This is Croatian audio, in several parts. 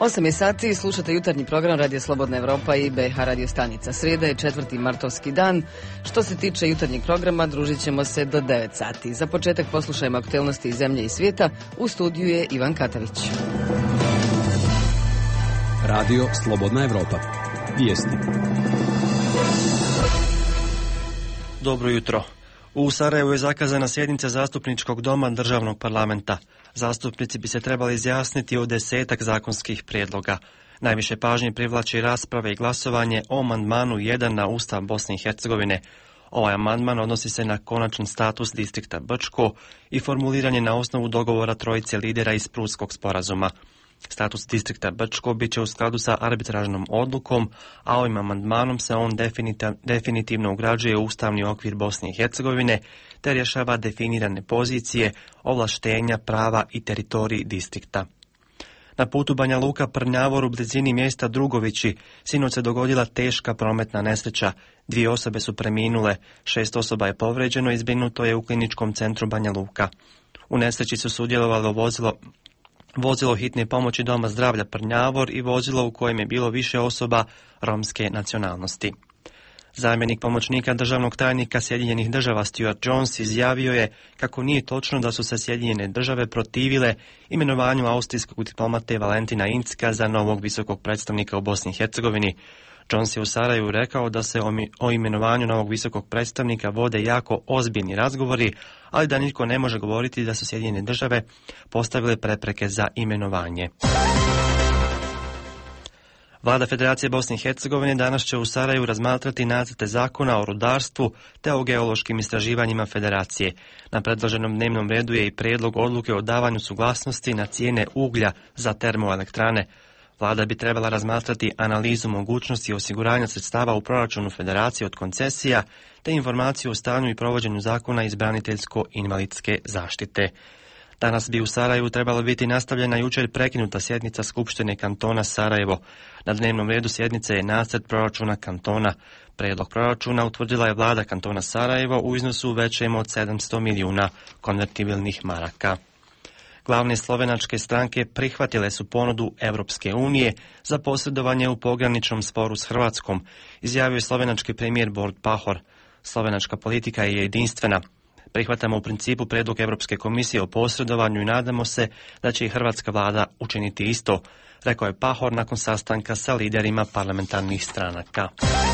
8 je sati i slušate jutarnji program Radio Slobodna Evropa i BH Radio stanica. Srijeda je 4. martovski dan. Što se tiče jutarnjeg programa, družit ćemo se do 9 sati. Za početak poslušajmo aktuelnosti iz zemlje i svijeta. U studiju je Ivan Katavić. Radio Slobodna Evropa. Vijesti. Dobro jutro. U Sarajevu je zakazana sjednica zastupničkog doma državnog parlamenta. Zastupnici bi se trebali izjasniti o 10 zakonskih prijedloga. Najviše pažnje privlači rasprave i glasovanje o amandmanu 1 na Ustav Bosne i Hercegovine. Ovaj amandman odnosi se na konačan status distrikta Brčko i formuliran je na osnovu dogovora trojice lidera iz Prutskog sporazuma. Status distrikta Brčko bit će u skladu sa arbitražnom odlukom, a ovim amandmanom se on definitivno ugrađuje u ustavni okvir Bosne i Hercegovine te rješava definirane pozicije, ovlaštenja, prava i teritorij distrikta. Na putu Banja Luka Prnjavor u blizini mjesta Drugovići sinoć se dogodila teška prometna nesreća. 2 osobe su preminule, 6 osoba je povređeno i zbrinuto je u kliničkom centru Banja Luka. U nesreći su sudjelovalo vozilo hitne pomoći Doma zdravlja Prnjavor i vozilo u kojem je bilo više osoba romske nacionalnosti. Zamjenik pomoćnika državnog tajnika Sjedinjenih država Stuart Jones izjavio je kako nije točno da su se Sjedinjene države protivile imenovanju austrijskog diplomate Valentina Incka za novog visokog predstavnika u Bosni i Hercegovini. Jones je u Sarajevu rekao da se o imenovanju novog visokog predstavnika vode jako ozbiljni razgovori, ali da nitko ne može govoriti da su Sjedinjene države postavile prepreke za imenovanje. Vlada Federacije Bosne i Hercegovine danas će u Sarajevu razmatrati nacrte zakona o rudarstvu te o geološkim istraživanjima Federacije. Na predloženom dnevnom redu je i prijedlog odluke o davanju suglasnosti na cijene uglja za termoelektrane. Vlada bi trebala razmatrati analizu mogućnosti osiguranja sredstava u proračunu Federacije od koncesija te informaciju o stanju i provođenju zakona iz braniteljsko-invalidske zaštite. Danas bi u Sarajevu trebala biti nastavljena jučer prekinuta sjednica Skupštine kantona Sarajevo. Na dnevnom redu sjednice je nacrt proračuna kantona. Prijedlog proračuna utvrdila je vlada kantona Sarajevo u iznosu većem od 700 milijuna konvertibilnih maraka. Glavne slovenačke stranke prihvatile su ponudu Europske unije za posredovanje u pograničnom sporu s Hrvatskom, izjavio je slovenački premijer Borut Pahor. Slovenačka politika je jedinstvena. Prihvatamo u principu prijedlog Europske komisije o posredovanju i nadamo se da će i hrvatska vlada učiniti isto, rekao je Pahor nakon sastanka sa liderima parlamentarnih stranaka.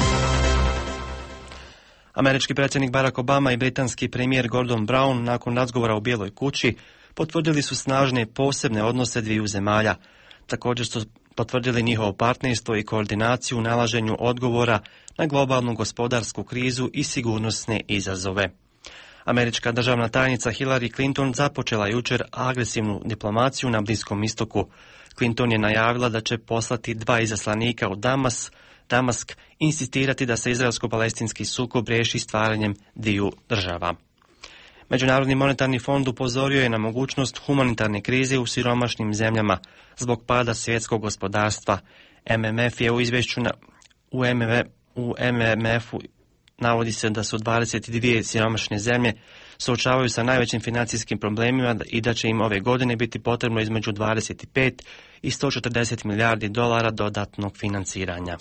Američki predsjednik Barack Obama i britanski premijer Gordon Brown nakon razgovora u Bijeloj kući potvrdili su snažne posebne odnose dviju zemalja. Također su potvrdili njihovo partnerstvo i koordinaciju u nalaženju odgovora na globalnu gospodarsku krizu i sigurnosne izazove. Američka državna tajnica Hillary Clinton započela jučer agresivnu diplomaciju na Bliskom istoku. Clinton je najavila da će poslati 2 izaslanika u Damask insistirati da se izraelsko-palestinski sukob riješi stvaranjem dviju država. Međunarodni monetarni fond upozorio je na mogućnost humanitarne krize u siromašnim zemljama zbog pada svjetskog gospodarstva. MMF je u izvješću u MMF-u navodi se da su 22 siromašne zemlje suočavaju sa najvećim financijskim problemima i da će im ove godine biti potrebno između 25 i 140 milijardi dolara dodatnog financiranja.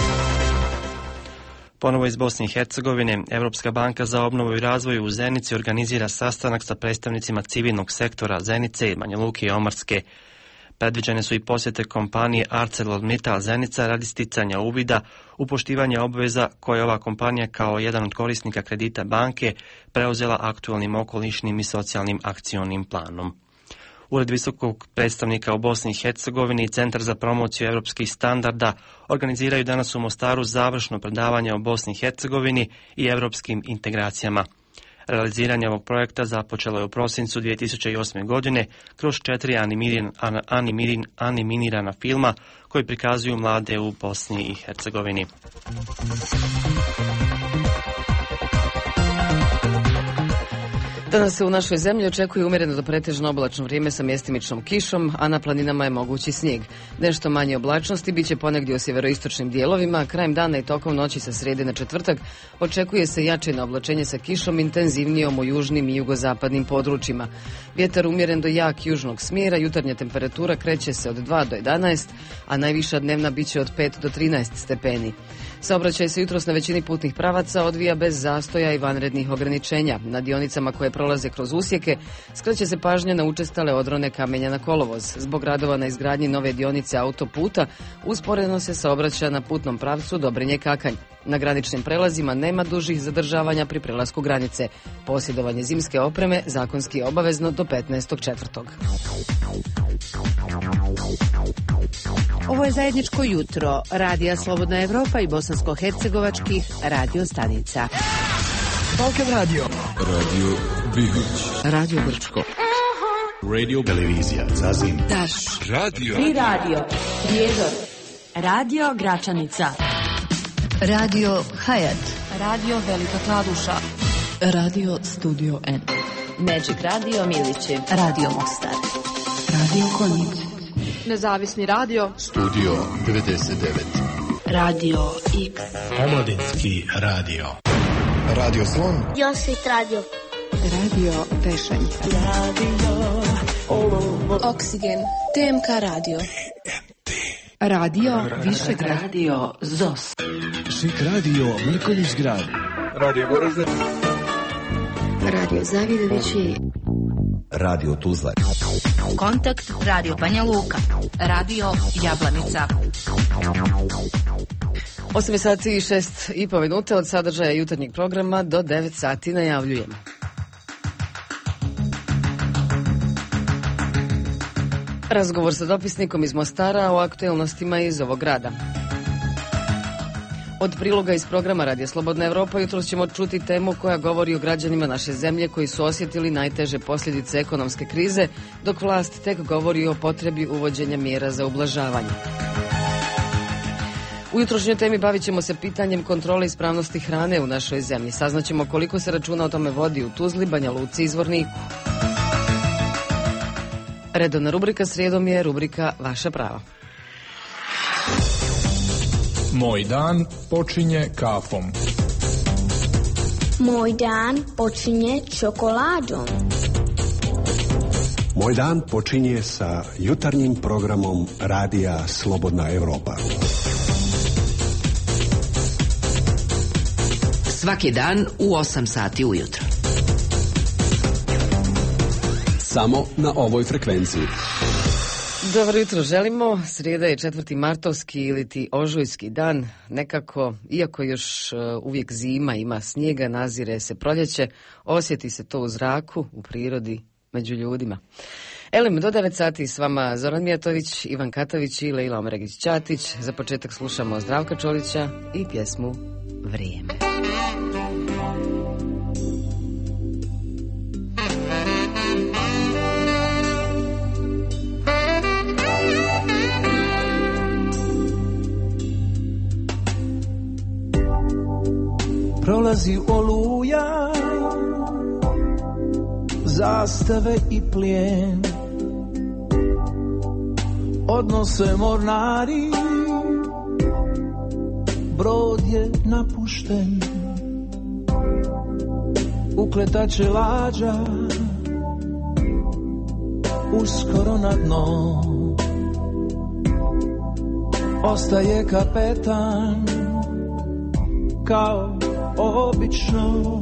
Ponovo iz Bosne i Hercegovine, Europska banka za obnovu i razvoj u Zenici organizira sastanak sa predstavnicima civilnog sektora Zenice, Banja Luke i Omarske. Predviđene su i posjete kompanije ArcelorMittal Zenica radi sticanja uvida u poštivanje obveza koje je ova kompanija kao jedan od korisnika kredita banke preuzela aktualnim okolišnim i socijalnim akcionim planom. Ured visokog predstavnika u Bosni i Hercegovini i Centar za promociju europskih standarda organiziraju danas u Mostaru završno predavanje o Bosni i Hercegovini i europskim integracijama. Realiziranje ovog projekta započelo je u prosincu 2008. godine kroz 4 animirana filma koji prikazuju mlade u Bosni i Hercegovini. Danas se u našoj zemlji očekuje umjereno do pretežno oblačno vrijeme sa mjestimičnom kišom, a na planinama je mogući snijeg. Nešto manje oblačnosti biće ponegdje u sjeveroistočnim dijelovima, krajem dana i tokom noći sa srijede na četvrtak očekuje se jače oblačenje sa kišom intenzivnijom u južnim i jugozapadnim područjima. Vjetar umjeren do jak južnog smjera, jutarnja temperatura kreće se od 2 do 11, a najviša dnevna biće od 5 do 13 stepeni. Saobraćaj se jutros na većini putnih pravaca odvija bez zastoja i vanrednih ograničenja. Na dionicama koje prolaze kroz usjeke skreće se pažnja na učestale odrone kamenja na kolovoz. Zbog radova na izgradnji nove dionice autoputa usporeno se saobraća na putnom pravcu Dobrinje-Kakanj. Na graničnim prelazima nema dužih zadržavanja pri prelasku granice. Posjedovanje zimske opreme zakonski je obavezno do 15.4. Ovo je zajedničko jutro Radija Slobodna Evropa i bosansko-hercegovačkih radio stanica. Balkan Radio. Radio Bihoć. Radio Brčko. Radio Televizija Zazim. Daš. Radio. Tri radio. Prijedor. Radio Gračanica. Radio Hayat. Radio Velika Kladuša. Radio Studio N. Magic Radio Milići. Radio Mostar. Radio Konjic. Nezavisni radio. Studio 99. Radio X. Omladinski radio. Radio Slon. Josvit radio. Radio Pešanj. Radio Oksigen. TMK radio. Radio Višegrad. Radio ZOS. Šik radio Nikolić grad. Radio Goražde. Radio Zavidovići. Radio Tuzla. Kontakt Radio Banja Luka. Radio Jablanica. 8 sati i 6,5 minute od sadržaja jutarnjeg programa do 9 sati najavljujemo. Razgovor sa dopisnikom iz Mostara o aktuelnostima iz ovog grada. Od priloga iz programa Radija Slobodna Evropa jutros ćemo čuti temu koja govori o građanima naše zemlje koji su osjetili najteže posljedice ekonomske krize, dok vlast tek govori o potrebi uvođenja mjera za ublažavanje. U jutrošnjoj temi bavit ćemo se pitanjem kontrole ispravnosti hrane u našoj zemlji. Saznaćemo koliko se računa o tome vodi u Tuzli, Banja Luci i Zvorniku. Redovna rubrika srijedom je rubrika Vaša prava. Moj dan počinje kafom. Moj dan počinje čokoladom. Moj dan počinje sa jutarnjim programom Radija Slobodna Evropa. Svaki dan u 8 sati ujutro. Samo na ovoj frekvenciji. Dobro jutro želimo. Srijeda je 4. martovski ili ti ožujski dan. Nekako, iako još uvijek zima, ima snijega, nazire se proljeće, osjeti se to u zraku, u prirodi, među ljudima. Elim, do 9 sati s vama Zoran Mijatović, Ivan Katović i Lejla Omregić-Ćatić. Za početak slušamo Zdravka Čolića i pjesmu Vrijeme. Prolazi oluja, zastave i plijen, odnose mornari, brod je napušten, ukletače lađa, uskoro na dno, ostaje kapetan, kao obično.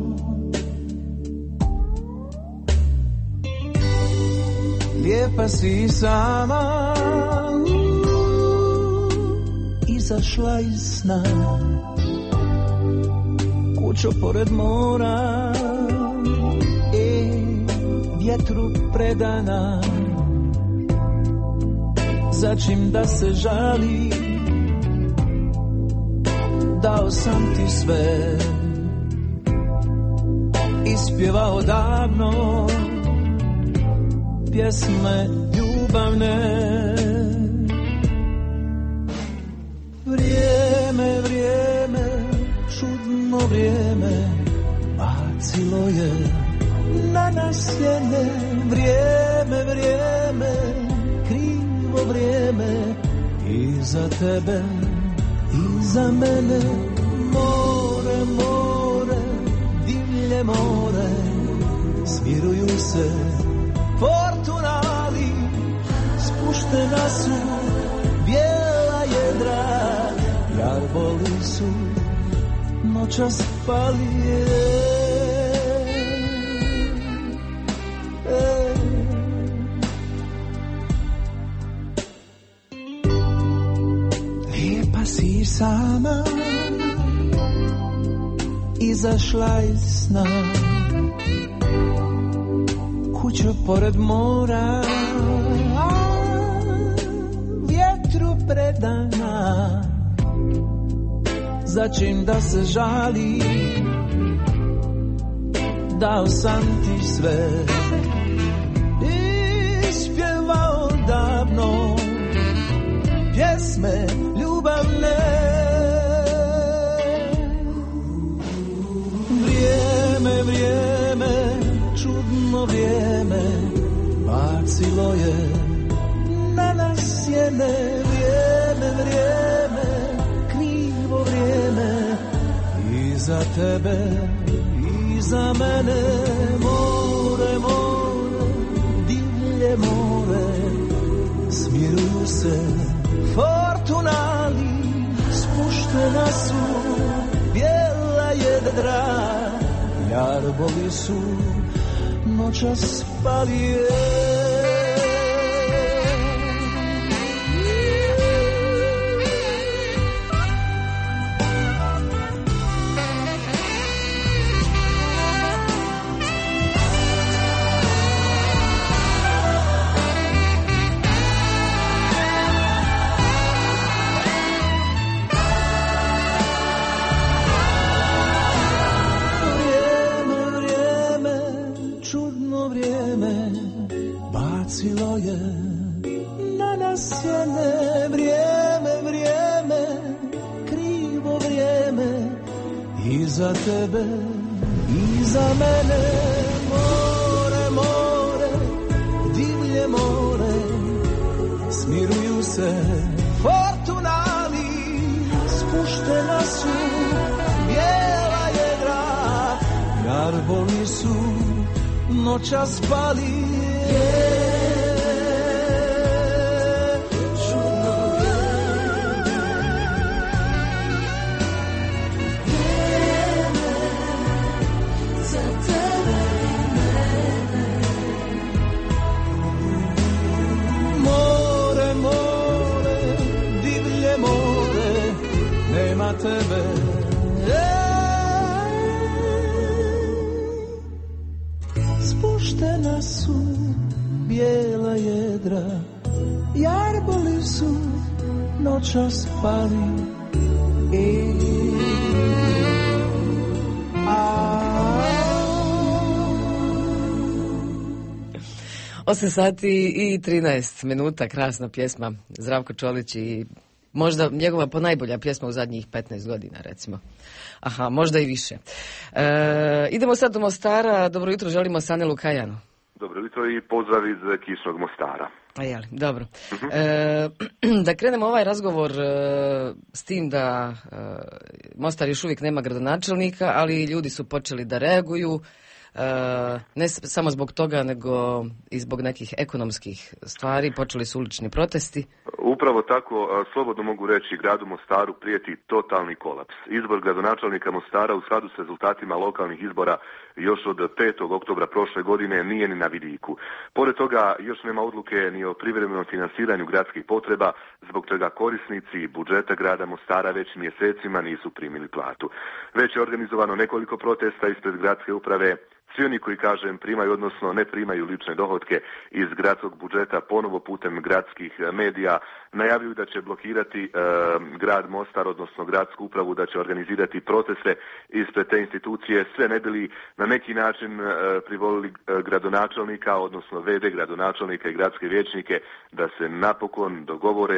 Lijepa si sama, izašla iz sna, kućo pored mora, vjetru predana, začim da se žali, dao sam ti sve, ispjevao davno pjesme ljubavne. Vrijeme, vrijeme, čudno vrijeme, bacilo je na nas sjene. Vrijeme, vrijeme, krivo vrijeme, i za tebe, i za mene. More, more, divlje more, smiruju se fortunali, spuštena su bijela jedra, jarboli su noćas pali. Lijepa si sama, izašla iz sna, kuću pored mora, vjetru predana, začim da se žali, dao sam ti sve, ispjevao davno pjesme ljubavne. Vrijeme, vrijeme, čudno vrijeme, bacilo je na nas sjene. Vrijeme, vrijeme, krivo vrijeme, i za tebe, i za mene. More, more, divlje more, smiruju se fortunali, spuštena su bijela jedra, jarboli su noćas pali. Bacilo je na nas sjene. Vrijeme, vrijeme, krivo vrijeme, i za tebe, i za mene. More, more, divlje more, smiruju se fortunali, spuštena su bijela jedra, jarboli su noćas pali. More, more, divlje more, nema tebe. Spuštena su bijela jedra, jarboli su noćas pali. 8 sati i 13 minuta, krasna pjesma, Zdravko Čolić i možda njegova ponajbolja pjesma u zadnjih 15 godina, recimo. Aha, možda i više. Idemo sad do Mostara, dobro jutro, želimo Sanelu Kajanu. Dobro jutro i pozdrav iz kišnog Mostara. Jeli, dobro. Da krenemo ovaj razgovor s tim da Mostar još uvijek nema gradonačelnika, ali ljudi su počeli da reaguju, ne samo zbog toga, nego i zbog nekih ekonomskih stvari, počeli su ulični protesti. Upravo tako, slobodno mogu reći, gradu Mostaru prijeti totalni kolaps. Izbor gradonačelnika Mostara u skladu s rezultatima lokalnih izbora još od 5. oktobra prošle godine nije ni na vidiku. Pored toga još nema odluke ni o privremenom finansiranju gradskih potreba, zbog toga korisnici budžeta grada Mostara već mjesecima nisu primili platu. Već je organizovano nekoliko protesta ispred gradske uprave. Svi oni koji, kažem, primaju, odnosno ne primaju lične dohotke iz gradskog budžeta, ponovo putem gradskih medija najavljuju da će blokirati grad Mostar, odnosno gradsku upravu, da će organizirati proteste ispred te institucije, sve ne bili na neki način privolili gradonačelnika, odnosno VD gradonačelnika i gradske vijećnike da se napokon dogovore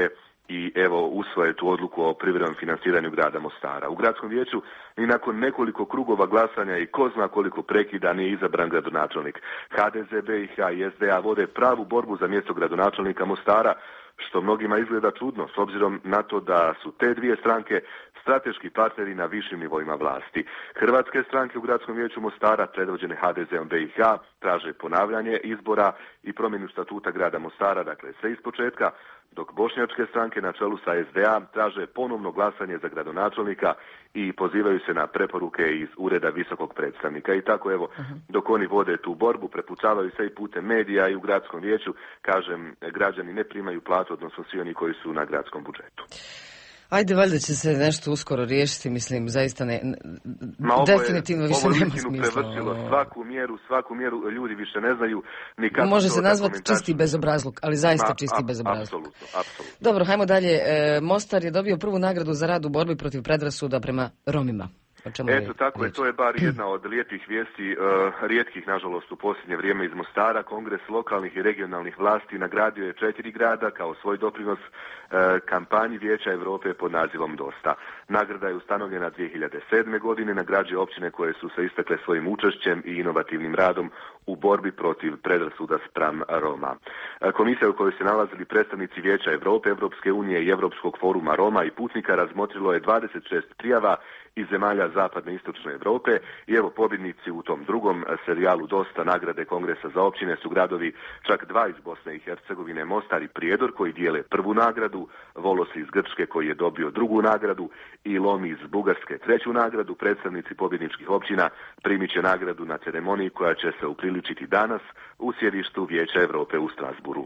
i evo usvoje tu odluku o privremenom financiranju grada Mostara. U gradskom vijeću ni nakon nekoliko krugova glasanja i ko zna koliko prekida nije izabran gradonačelnik. HDZ, BiH i SDA vode pravu borbu za mjesto gradonačelnika Mostara, što mnogima izgleda čudno s obzirom na to da su te dvije stranke strateški partneri na višim nivoima vlasti. Hrvatske stranke u gradskom vijeću Mostara, predvođene HDZ-om BiH, traže ponavljanje izbora i promjenu statuta grada Mostara, dakle sve ispočetka, dok bošnjačke stranke na čelu sa SDA traže ponovno glasanje za gradonačelnika i pozivaju se na preporuke iz ureda visokog predstavnika. I tako evo, dok oni vode tu borbu, prepucavaju se i putem medija i u gradskom vijeću, kažem, građani ne primaju platu, odnosno svi oni koji su na gradskom budžetu. Ajde, valjda će se nešto uskoro riješiti, mislim, zaista definitivno više nema smisla. Prevršilo svaku mjeru, ljudi više ne znaju ni kako. Može se nazvati čisti bezobrazluk, ali zaista čisti bezobrazluk. Apsolutno. Dobro, hajmo dalje. Mostar je dobio prvu nagradu za rad u borbi protiv predrasuda prema Romima. Eto tako je, to je bar jedna od lijepih vijesti, rijetkih nažalost u posljednje vrijeme iz Mostara. Kongres lokalnih i regionalnih vlasti nagradio je 4 grada kao svoj doprinos kampanji Vijeća Europe pod nazivom Dosta. Nagrada je ustanovljena 2007. godine, nagrađuje općine koje su se istakle svojim učešćem i inovativnim radom u borbi protiv predrasuda spram Roma. Komisija u kojoj se nalazili predstavnici Vijeća Europe, Europske unije i Europskog foruma Roma i putnika razmotrilo je 26 prijava iz zemalja zapadne i istočne Europe i evo pobjednici u tom drugom serijalu Dosta nagrade Kongresa za općine su gradovi čak 2 iz Bosne i Hercegovine, Mostar i Prijedor koji dijele prvu nagradu, Volos iz Grčke koji je dobio drugu nagradu i Lom iz Bugarske treću nagradu. Predstavnici pobjedničkih općina primit će nagradu na ceremoniji koja će se upriličiti danas u sjedištu Vijeća Europe u Strasburu.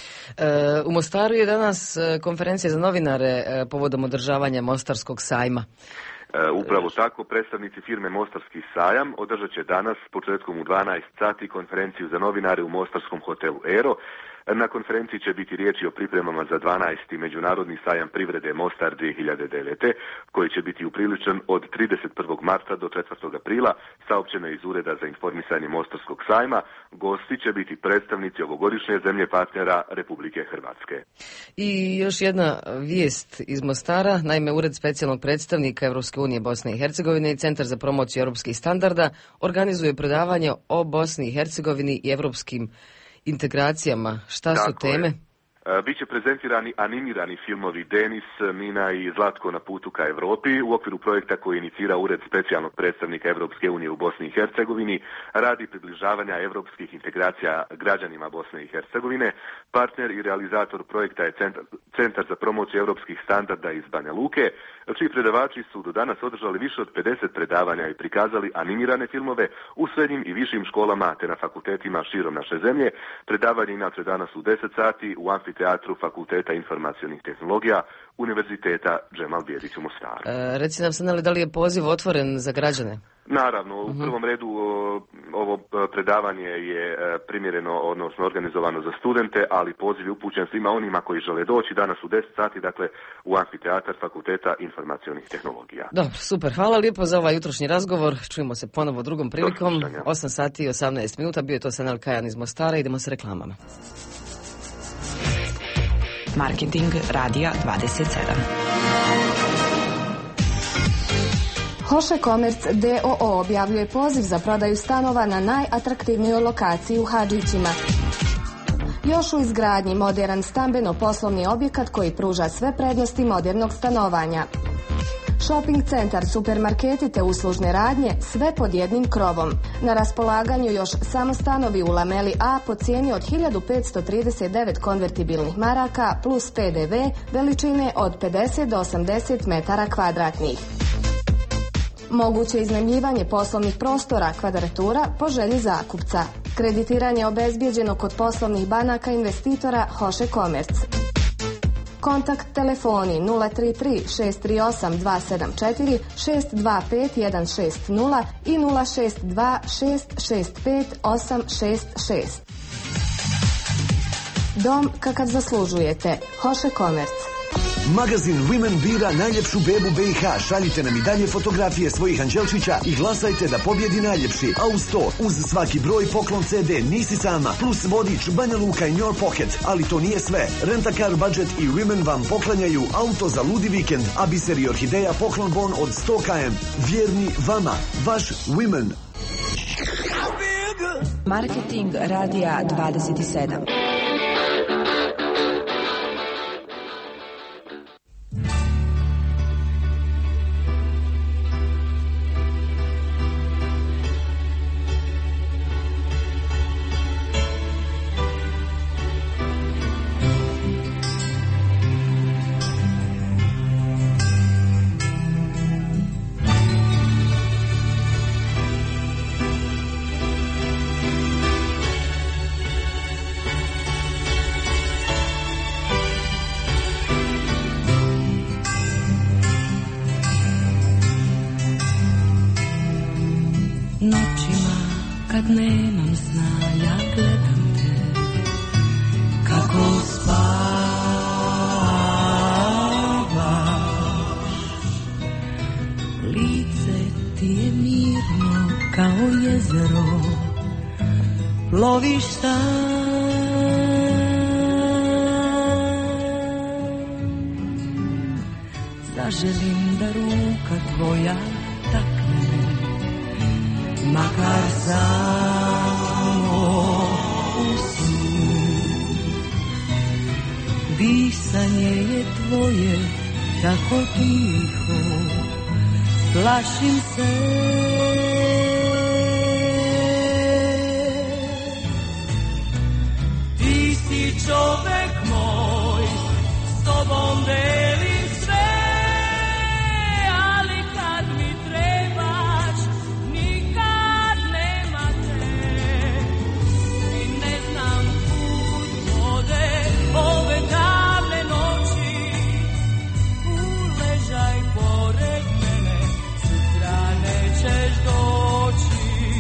U Mostaru je danas konferencija za novinare povodom održavanja Mostarskog sajma. Upravo tako, predstavnici firme Mostarski sajam održat će danas početkom u 12 sati konferenciju za novinare u mostarskom hotelu Ero. Na konferenciji će biti riječi o pripremama za 12. Međunarodni sajam privrede Mostar 2009. koji će biti upriličen od 31. marta do 4. aprila, saopćeno iz Ureda za informisanje Mostarskog sajma. Gosti će biti predstavnici ovogodišnje zemlje partnera Republike Hrvatske. I još jedna vijest iz Mostara, naime Ured specijalnog predstavnika Europske unije Bosne i Hercegovine i Centar za promociju europskih standarda organizuje predavanje o Bosni i Hercegovini i europskim integracijama. Šta su teme? Biće prezentirani animirani filmovi Denis, Mina i Zlatko na putu ka Europi u okviru projekta koji inicira Ured specijalnog predstavnika Europske unije u Bosni i Hercegovini radi približavanja europskih integracija građanima Bosne i Hercegovine. Partner i realizator projekta je Centar za promociju europskih standarda iz Banja Luke, čiji predavači su do danas održali više od 50 predavanja i prikazali animirane filmove u srednjim i višim školama te na fakultetima širom naše zemlje. Predavanje inače danas u 10 sati u amfiteatru Fakulteta informacionih tehnologija Univerziteta Džemal Bijedić u Mostaru. Reci nam sad, da li je poziv otvoren za građane? Naravno, u prvom redu ovo predavanje je primjereno, odnosno organizovano za studente, ali poziv je upućen svima onima koji žele doći danas u 10 sati, dakle u amfiteatar Fakulteta informacionih tehnologija. Dobro, super, hvala lijepo za ovaj jutrošnji razgovor, čujemo se ponovo drugom prilikom, 8 sati i 18 minuta, bio je to Sanel Kajan iz Mostara, idemo s reklamama. Marketing Radija 27. Hoše Komerc d.o.o. objavljuje poziv za prodaju stanova na najatraktivnijoj lokaciji u Hadžićima. Još u izgradnji moderan stambeno-poslovni objekat koji pruža sve prednosti modernog stanovanja. Shopping centar, supermarketi te uslužne radnje, sve pod jednim krovom. Na raspolaganju još samo stanovi u Lameli A po cijeni od 1539 konvertibilnih maraka plus PDV veličine od 50 do 80 metara kvadratnih. Moguće iznajmljivanje poslovnih prostora, kvadratura po želji zakupca. Kreditiranje obezbijeđeno kod poslovnih banaka investitora Hoše Komerc. Kontakt telefoni 033 638 274 625 160 i 062 665 866. Dom kakav zaslužujete. Hoše Komerc. Magazin Women bira najljepšu bebu BiH. Šaljite nam i dalje fotografije svojih anđelčića i glasajte da pobjedi najljepši. A uz to, uz svaki broj poklon CD Nisi sama, plus vodič Banja Luka in Your Pocket. Ali to nije sve. Rent-a-car budget i Women vam poklanjaju auto za ludi vikend, a Biser i Orhideja poklon bon od 100 km. Vjerni vama, vaš Women. Marketing Radija 27. Noćima kad nemam sna ja gledam te kako spavaš. Lice ti je mirno kao jezero, ploviš sam. Zaželim da ruka tvoja takne, makar samo u snu. Disanje je tvoje tako tiho, plašim se. Ti si čovek moj, s tobom delim sve, ali kad mi trebaš nikad nema te. I ne znam kud vode ove davne noći, uležaj pored mene, sutra nećeš doći.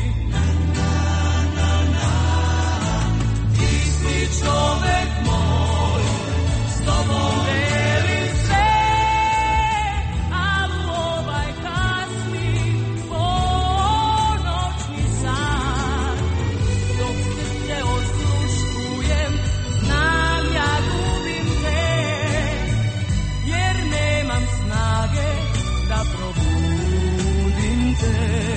Ti si čovek moj, s tobom delim sve, ali ovaj kasni ponoćni san, dok srce osluškujem, znam ja ljubim te, jer nemam snage da probudim te.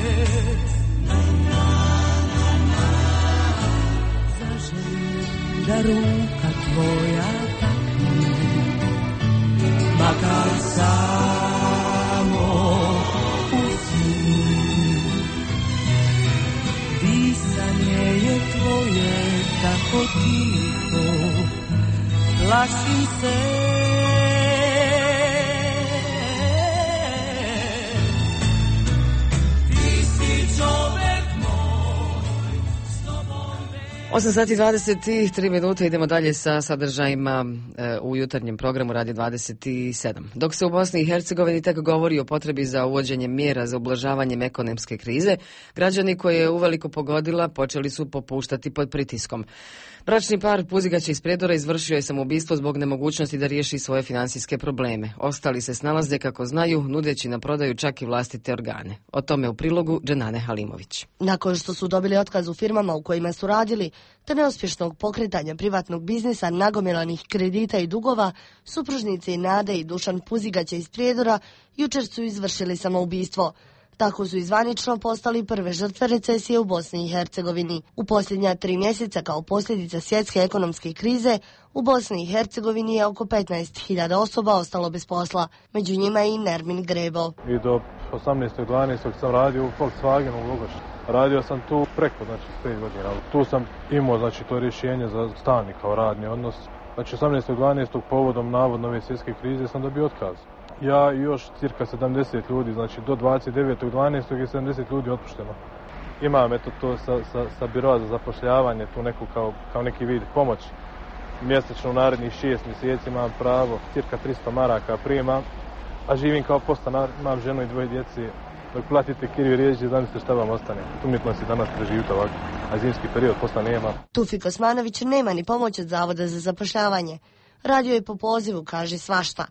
Zaželim da ruka tvoja takne, makar samo u snu. Disanje je tvoje tako tiho, plašim se. Ti si čovek moj, s tobom 8 sati 23 minute, idemo dalje sa sadržajima u jutarnjem programu Radio 27. Dok se u Bosni i Hercegovini tek govori o potrebi za uvođenjem mjera za ublažavanjem ekonomske krize, građani koje je uveliko pogodila počeli su popuštati pod pritiskom. Bračni par Puzigaća iz Prijedora izvršio je samoubistvo zbog nemogućnosti da riješi svoje financijske probleme. Ostali se snalaze kako znaju, nudeći na prodaju čak i vlastite organe. O tome u prilogu Dženane Halimović. Nakon što su dobili otkaz u firmama u kojima su radili, te neuspješnog pokretanja privatnog biznisa, nagomilanih kredita i dugova, supružnici Nade i Dušan Puzigaća iz Prijedora jučer su izvršili samoubistvo. Tako su izvanično postali prve žrtve recesije u Bosni i Hercegovini. U posljednja 3 mjeseca kao posljedica svjetske ekonomske krize, u Bosni i Hercegovini je oko 15.000 osoba ostalo bez posla. Među njima je i Nermin Grebo. I do 18.12. sam radio u Volkswagenu u Lugošu. Radio sam tu preko, 5 godina. Tu sam imao, to rješenje za stalni kao radni odnos. 18.12. povodom navodno ove svjetske krize sam dobio otkaz. Ja i još cirka 70 ljudi, do 29.12. je 70 ljudi otpušteno. Imam to sa biroa za zapošljavanje, tu neku kao neki vid pomoći. Mjesečno u narednih 6 mjeseci imam pravo, cirka 300 maraka primam, a živim kao podstanar, imam ženu i 2 djece. Dok platite kiriju riječi, zamislite šta vam ostane. Umjetno si danas preživite ovako, a zimski period posla nema. Tufik Osmanović nema ni pomoć od Zavoda za zapošljavanje. Radio je po pozivu, kaže svašta.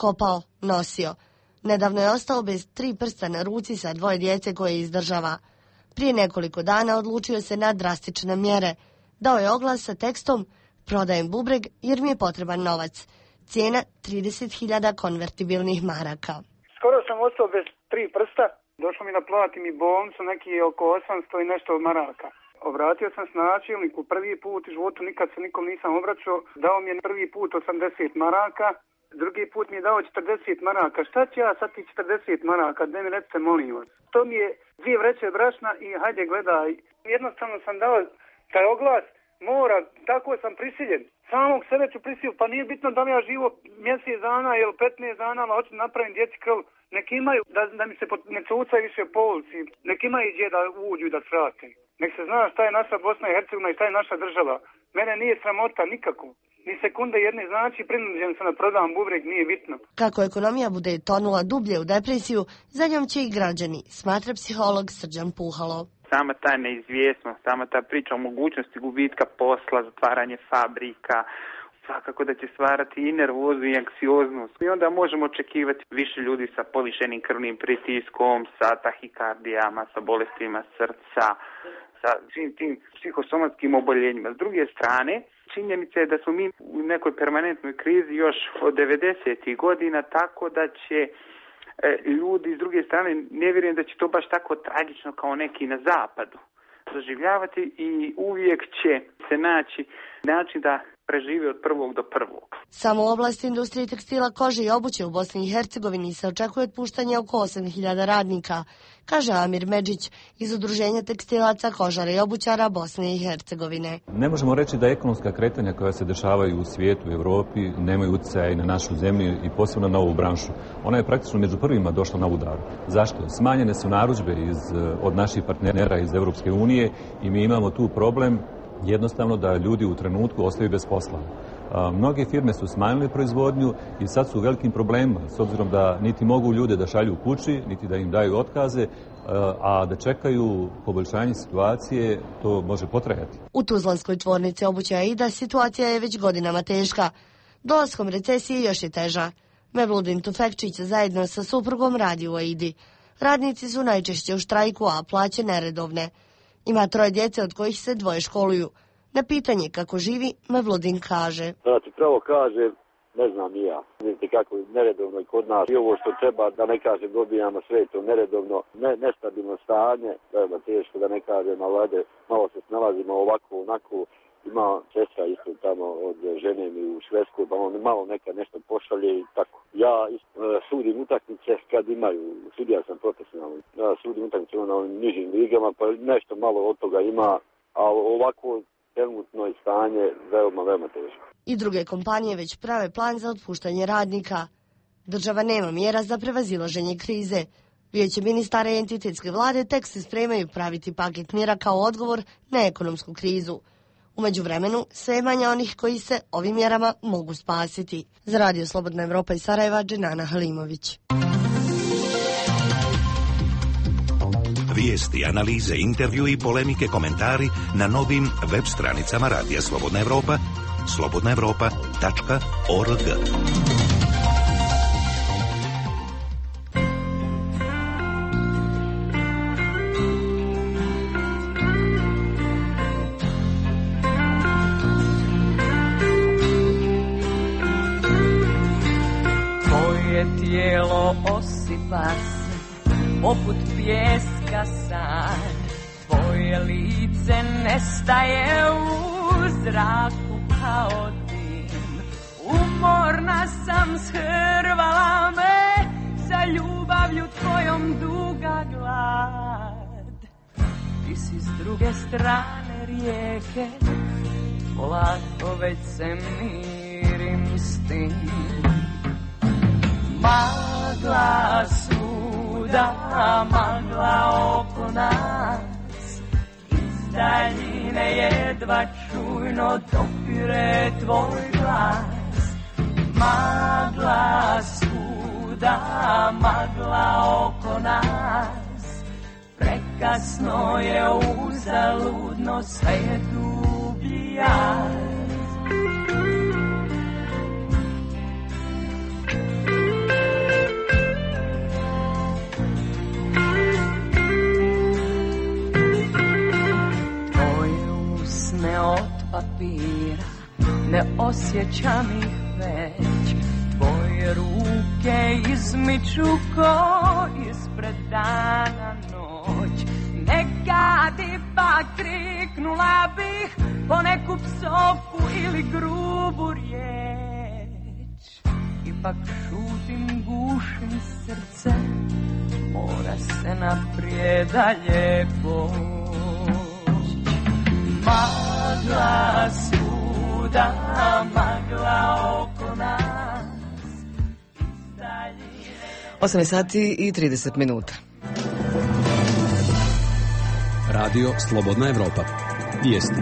kopao, nosio. Nedavno je ostao bez 3 prsta na ruci sa 2 djece koje izdržava. Prije nekoliko dana odlučio se na drastične mjere. Dao je oglas sa tekstom "Prodajem bubreg jer mi je potreban novac. Cijena 30.000 konvertibilnih maraka." Skoro sam ostao bez 3 prsta. Došlo mi da platim i bolnicu neki oko 800 i nešto maraka. Obratio sam se načelniku prvi put u životu, nikad se nikom nisam obraćao. Dao mi je prvi put 80 maraka, drugi put mi je dao 40 maraka. Šta ću ja sad ti 40 maraka? Daj mi recite, molim vas. To mi je 2 vreće brašna i hajde gledaj. Jednostavno sam dao taj oglas, mora, tako sam prisiljen. Samog sebe ću prisiliti, pa nije bitno da li ja živo mjesec dana ili 15 dana, ali hoću napraviti djeci krv. Nek imaju, da mi se ne cucaju više po ulici, nek imaju gdje da uđu i da svrate. Nek se zna šta je naša Bosna i Hercegovina i šta je naša država. Mene nije sramota nikako. Ni sekunde jedne, znači prinuđen sam da prodam bubreg, nije bitno. Kako ekonomija bude tonula dublje u depresiju, za njom će i građani, smatra psiholog Srđan Puhalo. Sama ta neizvjesnost, sama ta priča o mogućnosti gubitka posla, zatvaranje fabrika, svakako da će stvarati i nervozu i anksioznost. I onda možemo očekivati više ljudi sa povišenim krvnim pritiskom, sa tahikardijama, sa bolestima srca, sa svim tim psihosomatskim oboljenjima. S druge strane, činjenica je da smo mi u nekoj permanentnoj krizi još od 90. godina, tako da će ljudi s druge strane, ne vjerujem da će to baš tako tragično kao neki na zapadu doživljavati i uvijek će se naći način da preživi od prvog do prvog. Samo u oblasti industrije tekstila, kože i obuće u Bosni i Hercegovini se očekuje otpuštanje oko 8.000 radnika, kaže Amir Medžić iz Udruženja tekstilaca, kožara i obućara Bosne i Hercegovine. Ne možemo reći da ekonomska kretanja koja se dešavaju u svijetu i Europi nemaju utjecaja i na našu zemlju i posebno na ovu branšu. Ona je praktično među prvima došla na udar. Zašto? Smanjene su narudžbe od naših partnera iz Europske unije i mi imamo tu problem jednostavno da ljudi u trenutku ostaju bez posla. Mnoge firme su smanjile proizvodnju i sad su u velikim problemima, s obzirom da niti mogu ljude da šalju kući, niti da im daju otkaze, a da čekaju poboljšanje situacije, to može potrajati. U tuzlanskoj tvornici obuće Aida situacija je već godinama teška. Dolaskom recesije još je teža. Mevludin Tufekčić zajedno sa suprugom radi u Aidi. Radnici su najčešće u štrajku, a plaće neredovne. Ima 3 djece od kojih se 2 školuju. Na pitanje kako živi, Mevludin kaže: Da ti pravo kaže, ne znam i ja. Vidite kako je neredovno i kod nas. I ovo što treba, da ne kažem, dobijamo sve to neredovno, nestabilno stanje, veoma teško, da ne kažem, ali malo se snalazimo ovako, onako. Ima sestra isto tamo od žene mi u Švedsku, pa on malo neka nešto pošalje i tako. Ja sudim utakmice kad imaju, sudija sam profesionalno, ja sudim utakmice na ovim nižim ligama, pa nešto malo od toga ima, a ovako trenutno je stanje veoma teško. I druge kompanije već prave plan za otpuštanje radnika. Država nema mjera za prevazilaženje krize. Vijeće ministara i entitetske vlade tek se spremaju praviti paket mjera kao odgovor na ekonomsku krizu. U međuvremenu, sve je manje onih koji se ovim mjerama mogu spasiti. Za Radio Slobodna Evropa iz Sarajeva, Dženana Halimović. Vijesti, analize, intervju i polemike, komentari na novim web stranicama Radija Slobodna Evropa, slobodnaevropa.org. Tijelo osipa se poput pijeska san, tvoje lice nestaje u zraku kao dim. Umorna sam, shrvala me za ljubavlju tvojom duga glad. Ti si s druge strane rijeke, polako već se mirim s tim. Magla svuda, magla oko nas, iz daljine jedva čujno dopire tvoj glas. Magla svuda, magla oko nas, prekasno je, uzaludno, sve je dublji jaz. osjećam ih već. Tvoje ruke izmiču ko ispred dana noć. Nekad ipak kriknula bih po neku psovku ili grubu riječ. Ipak šutim, gušim srce, mora se naprijed dalje poći. Magla svuda, magla oko nas. 8 sati i 30 minuta. Radio Slobodna Evropa. Vijesti.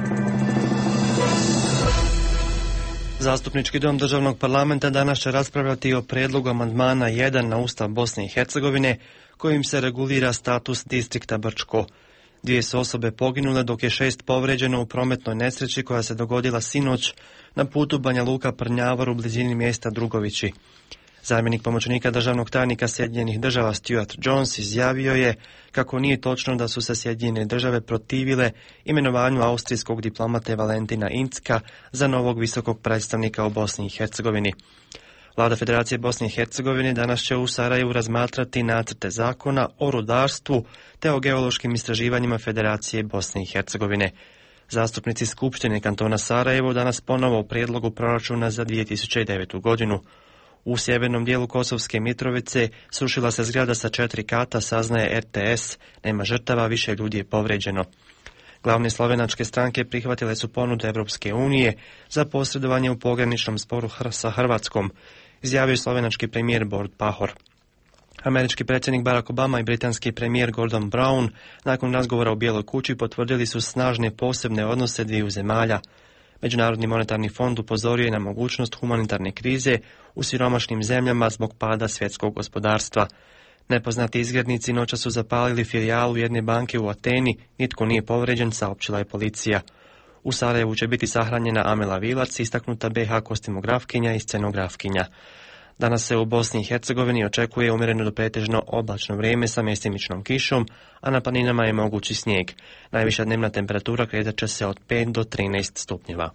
Zastupnički dom državnog parlamenta danas će raspravljati o prijedlogu amandmana 1 na Ustav Bosne i Hercegovine kojim se regulira status distrikta Brčko. 2 su osobe poginule dok je 6 povređeno u prometnoj nesreći koja se dogodila sinoć na putu Banja Luka Prnjavor u blizini mjesta Drugovići. Zamjenik pomoćnika državnog tajnika Sjedinjenih država Stuart Jones izjavio je kako nije točno da su se Sjedinjene države protivile imenovanju austrijskog diplomate Valentina Incka za novog visokog predstavnika u Bosni i Hercegovini. Vlada Federacije Bosne i Hercegovine danas će u Sarajevu razmatrati nacrte zakona o rudarstvu te o geološkim istraživanjima Federacije Bosne i Hercegovine. Zastupnici Skupštine kantona Sarajevo danas ponovo u prijedlogu proračuna za 2009. godinu. U sjevernom dijelu Kosovske Mitrovice srušila se zgrada sa 4 kata, saznaje RTS, nema žrtava, više ljudi je povređeno. Glavne slovenačke stranke prihvatile su ponudu Evropske unije za posredovanje u pograničnom sporu sa Hrvatskom, izjavio je slovenački premijer Borut Pahor. Američki predsjednik Barack Obama i britanski premijer Gordon Brown nakon razgovora u Bijeloj kući potvrdili su snažne posebne odnose dviju zemalja. Međunarodni monetarni fond upozorio je na mogućnost humanitarne krize u siromašnim zemljama zbog pada svjetskog gospodarstva. Nepoznati izgrednici noćas su zapalili filijalu jedne banke u Ateni, nitko nije povređen, saopćila je policija. U Sarajevu će biti sahranjena Amela Vilac, istaknuta BH kostimografkinja i scenografkinja. Danas se u Bosni i Hercegovini očekuje umjereno do pretežno oblačno vrijeme sa mjestimičnom kišom, a na planinama je mogući snijeg. Najviša dnevna temperatura kretat će se od 5 do 13 stupnjeva.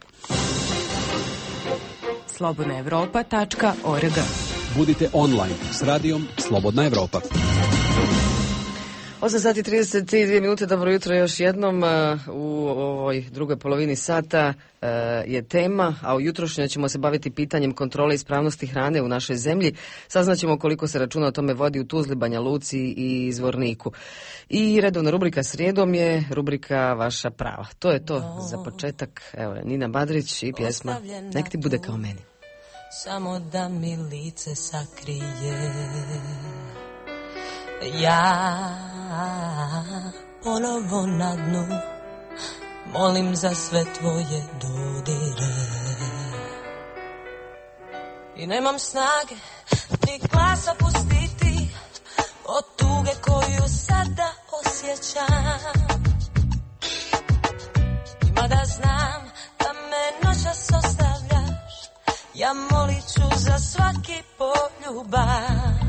slobodnaevropa.org. Budite online s radijom Slobodna Evropa. 8 sati 32 minute, dobro jutro još jednom. U ovoj drugoj polovini sata je tema, a u jutrošnjoj ćemo se baviti pitanjem kontrole ispravnosti hrane u našoj zemlji. Saznaćemo koliko se računa o tome vodi u Tuzli, Banja Luci i Zvorniku. I redovna rubrika srijedom je rubrika Vaša prava. To je to za početak. Evo je Nina Badrić i pjesma Nek ti bude kao meni. Samo da mi lice sakrije, ja ponovo na dnu molim za sve tvoje dodire i nemam snage ni glasa pustiti od tuge koju sada osjećam. Mada znam da me noćas ostavljaš, ja molit ću za svaki poljubac.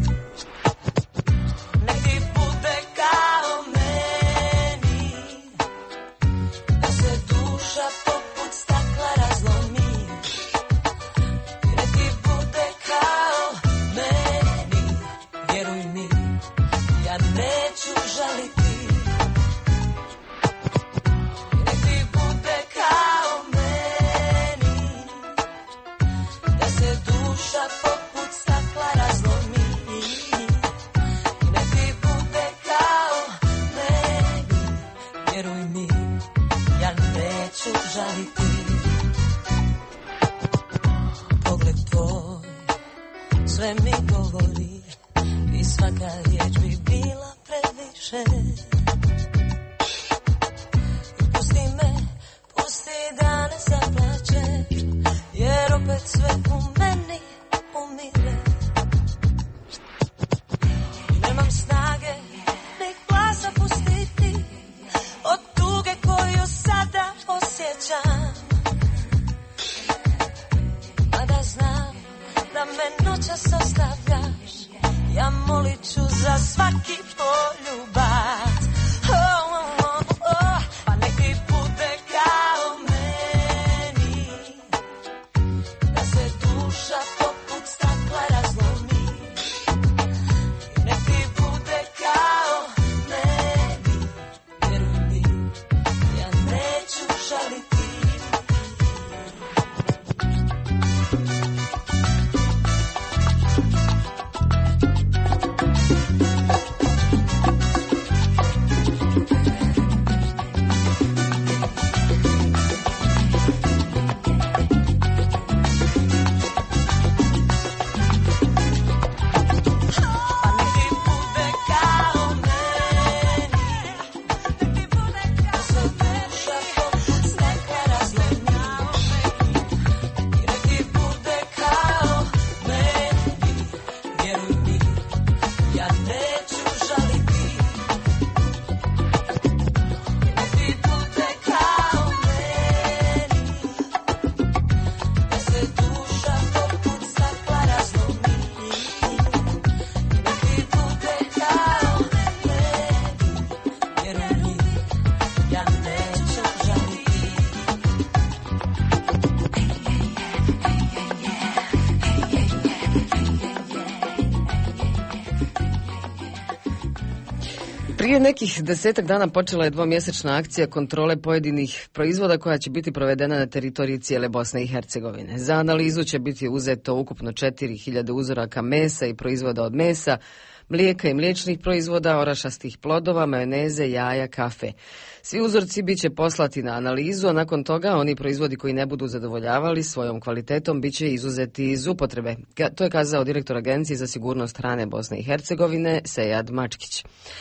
Nek ti bude kao meni, da se duša poput stakla razlomi. Nek ti bude kao meni, vjeruj mi, ja neću žaliti. Nek ti bude kao meni, da se duša poput stakla razlomi. Vjeruj mi, ja neću žaliti. Pogled tvoj sve mi govori i svaka riječ bi bila previše. Pusti me, pusti da ne zaplačem, jer opet sve u meni umire. Nemam snage ni glasa pustiti od tuge koju sada osjećam. Mada znam da me noćas ostavljaš, ja molit ću za svaki poljubac. Oh, oh, oh, oh. Pa nek ti bude kao meni, Prije nekih 10 dana počela je dvomjesečna akcija kontrole pojedinih proizvoda koja će biti provedena na teritoriji cijele Bosne i Hercegovine. Za analizu će biti uzeto ukupno 4000 uzoraka mesa i proizvoda od mesa, mlijeka i mliječnih proizvoda, orašastih plodova, majoneze, jaja, kafe. Svi uzorci bit će poslati na analizu, a nakon toga oni proizvodi koji ne budu zadovoljavali svojom kvalitetom bit će izuzeti iz upotrebe. To je kazao direktor Agencije za sigurnost hrane Bosne i Hercegovine, Sejad Mačkić.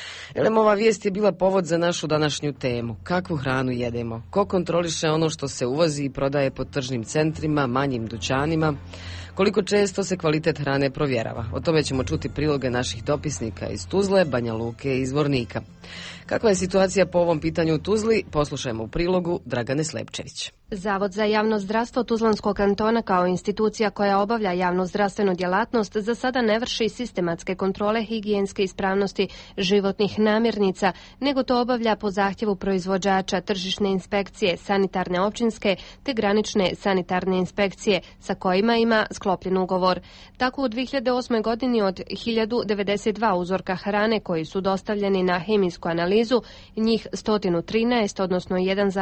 Ova vijest je bila povod za našu današnju temu. Kakvu hranu jedemo? Ko kontroliše ono što se uvozi i prodaje po tržnim centrima, manjim dućanima? Koliko često se kvalitet hrane provjerava? O tome ćemo čuti priloge naših dopisnika iz Tuzle, Banja Luke i Zvornika. Kakva je situacija po ovom pitanju u Tuzli? Poslušajmo u prilogu Dragane Slepčević. Zavod za javno zdravstvo Tuzlanskog kantona kao institucija koja obavlja javnu zdravstvenu djelatnost za sada ne vrši sistematske kontrole higijenske ispravnosti životnih namirnica, nego to obavlja po zahtjevu proizvođača, tržišne inspekcije, sanitarne općinske te granične sanitarne inspekcije sa kojima ima sklopljen ugovor. Tako u 2008. godini od 1092 uzorka hrane koji su dostavljeni na hemijsku analizu, njih 113, odnosno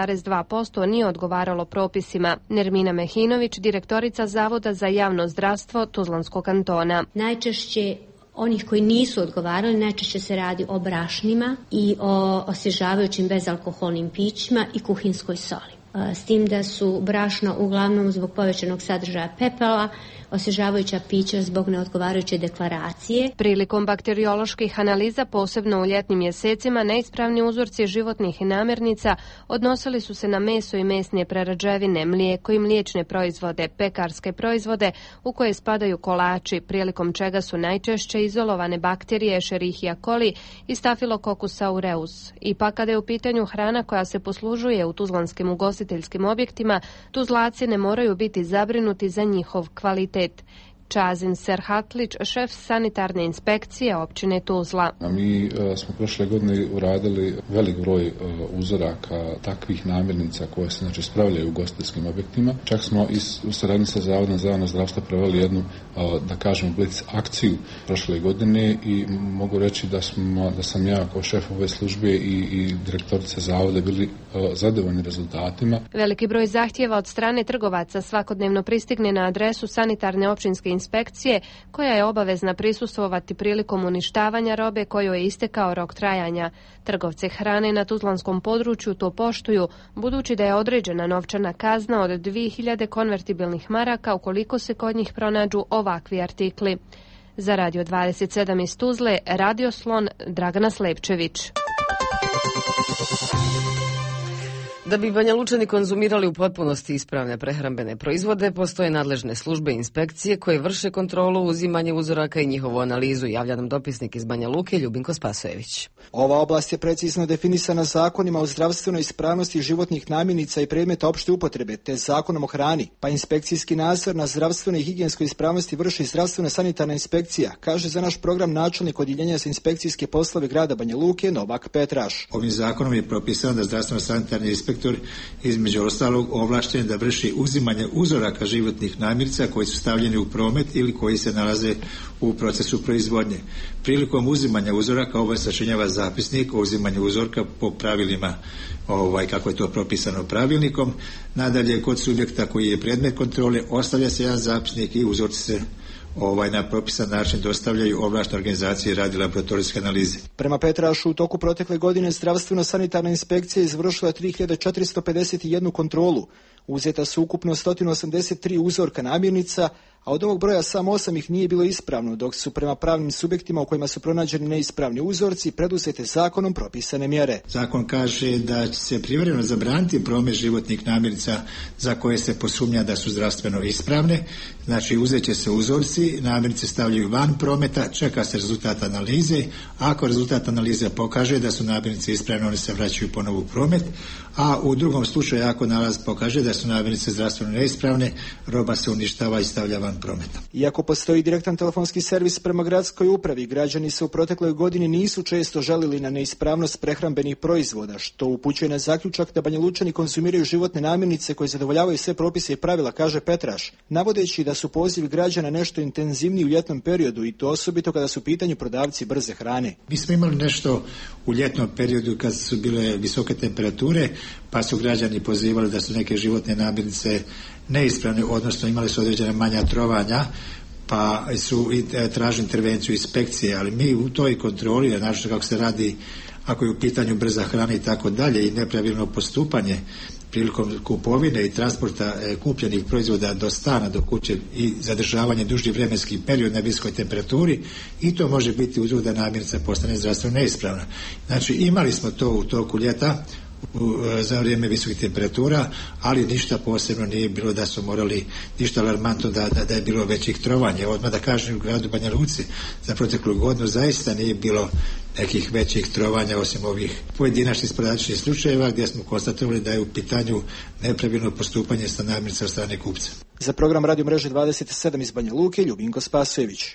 1,2% nije odgovaralo propisima. Nermina Mehinović, direktorica Zavoda za javno zdravstvo Tuzlanskog kantona. Najčešće onih koji nisu odgovarali, najčešće se radi o brašnima i o osvježavajućim bezalkoholnim pićima i kuhinskoj soli. S tim da su brašna uglavnom zbog povećanog sadržaja pepela, osvježavajuća pića zbog neodgovarajuće deklaracije. Prilikom bakterioloških analiza, posebno u ljetnim mjesecima, neispravni uzorci životnih namirnica odnosili su se na meso i mesne prerađevine, mlijeko i mliječne proizvode, pekarske proizvode u koje spadaju kolači, prilikom čega su najčešće izolovane bakterije Escherichia coli i Staphylococcus aureus. Ipak kada je u pitanju hrana koja se poslužuje u tuzlanskim ugostiteljskim objektima, Tuzlaci ne moraju biti zabrinuti za njihov kvalitet. Čazim Serhatlić, šef sanitarne inspekcije općine Tuzla. Mi smo prošle godine uradili velik broj uzoraka takvih namirnica koje se spravljaju u ugostiteljskim objektima. Čak smo u saradnji sa Zavodom za javno zdravstvo proveli jednu, da kažemo, blic akciju prošle godine i mogu reći da sam ja kao šef ove službe i direktorica Zavoda bili zadovoljni rezultatima. Veliki broj zahtjeva od strane trgovaca svakodnevno pristigne na adresu sanitarne općinske inspekcije, koja je obavezna prisustvovati prilikom uništavanja robe kojoj je istekao rok trajanja. Trgovci hrane na tuzlanskom području to poštuju, budući da je određena novčana kazna od 2000 konvertibilnih maraka ukoliko se kod njih pronađu ovakvi artikli. Za Radio 27 iz Tuzle, Radio Slon, Dragana Slepčević. Da bi Banjalučani konzumirali u potpunosti ispravne prehrambene proizvode, postoje nadležne službe i inspekcije koje vrše kontrolu, uzimanje uzoraka i njihovu analizu, javlja nam dopisnik iz Banja Luke Ljubinko Spasojević. Ova oblast je precizno definisana zakonima o zdravstvenoj ispravnosti životnih namirnica i predmeta opšte upotrebe, te zakonom o hrani, pa inspekcijski nadzor na zdravstvenoj i higijenskoj ispravnosti vrši zdravstvena sanitarna inspekcija, kaže za naš program načelnik odjeljenja za inspekcijske poslove grada Banja Luke Novak Petraš. Ovim zakonom je propisano da zdravstveno sanitarni inspektor između ostalog ovlašten da vrši uzimanje uzoraka životnih namirnica koji su stavljeni u promet ili koji se nalaze u procesu proizvodnje. Prilikom uzimanja uzoraka obaveza sačinjava zapisnik o uzimanju uzorka po pravilima kako je to propisano pravilnikom. Nadalje, kod subjekta koji je predmet kontrole ostavlja se jedan zapisnik i uzorci se na propisan način dostavljaju ovlaštene organizacije radi laboratorijske analize. Prema Petrašu, u toku protekle godine zdravstveno-sanitarna inspekcija izvršila 3451 kontrolu. Uzeta su ukupno 183 uzorka namirnica, a od ovog broja samo 8 ih nije bilo ispravno, dok su prema pravnim subjektima u kojima su pronađeni neispravni uzorci preduzete zakonom propisane mjere. Zakon kaže da će se privremeno zabraniti promet životnih namirnica za koje se posumnja da su zdravstveno ispravne. Znači, uzet će se uzorci, namirnice stavljaju van prometa, čeka se rezultat analize. Ako rezultat analize pokaže da su namirnice ispravne, one se vraćaju ponovo u promet, a u drugom slučaju ako nalaz pokaže da su namirnice zdravstveno neispravne, roba se uništava i stavlja van prometa. Iako postoji direktan telefonski servis prema gradskoj upravi, građani se u protekloj godini nisu često žalili na neispravnost prehrambenih proizvoda, što upućuje na zaključak da Banjalučani konzumiraju životne namirnice koje zadovoljavaju sve propise i pravila, kaže Petraš, navodeći da su pozivi građana nešto intenzivniji u ljetnom periodu i to osobito kada su u pitanju prodavci brze hrane. Mi smo imali nešto u ljetnom periodu kad su bile visoke temperature, pa su građani pozivali da su neke životne namirnice neispravne, odnosno imali su određene manja trovanja, pa su tražili intervenciju inspekcije, ali mi u toj kontroli, naravno kako se radi ako je u pitanju brza hrana i tako dalje i nepravilno postupanje prilikom kupovine i transporta kupljenih proizvoda do stana, do kuće i zadržavanje duži vremenski period na visokoj temperaturi, i to može biti uzrok da namirnica postane zdravstveno neispravna. Znači imali smo to u toku ljeta za vrijeme visokih temperatura, ali ništa posebno nije bilo da su morali, ništa alarmantno da je bilo većih trovanja. Odmah da kažem, u gradu Banja Luci za proteklu godinu zaista nije bilo nekih većih trovanja osim ovih pojedinačnih sporadičnih slučajeva gdje smo konstatovali da je u pitanju nepravilno postupanje sa namirnicama od strane kupca. Za program Radio mreže 27 iz Banja Luke, Ljubinko Spasojević.